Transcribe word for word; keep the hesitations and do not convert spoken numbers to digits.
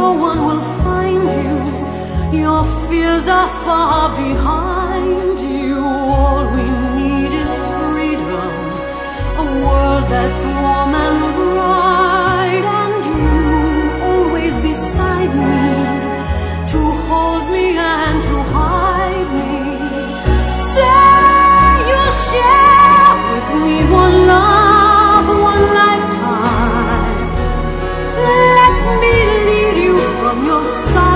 no one will find you. Your fears are far behind you. All we need is freedom, a world that's warm and bright, and you always beside me, to hold me and to hide me. Say you'll share with me one love, one lifetime. Let me lead you from your side.